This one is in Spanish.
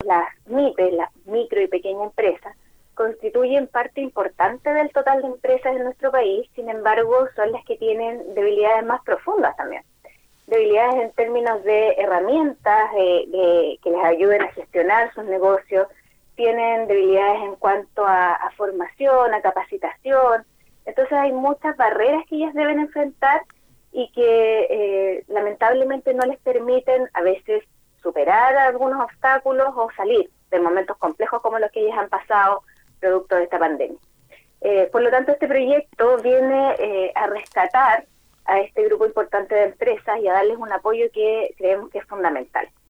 las MIPES, las micro y pequeñas empresas, constituyen parte importante del total de empresas en nuestro país. Sin embargo, son las que tienen debilidades más profundas también. Debilidades en términos de herramientas que les ayuden a gestionar sus negocios, tienen debilidades en cuanto a formación, a capacitación. Entonces hay muchas barreras que ellas deben enfrentar y que lamentablemente no les permiten a veces superar algunos obstáculos o salir de momentos complejos como los que ellas han pasado producto de esta pandemia. Por lo tanto, este proyecto viene a rescatar a este grupo importante de empresas y a darles un apoyo que creemos que es fundamental.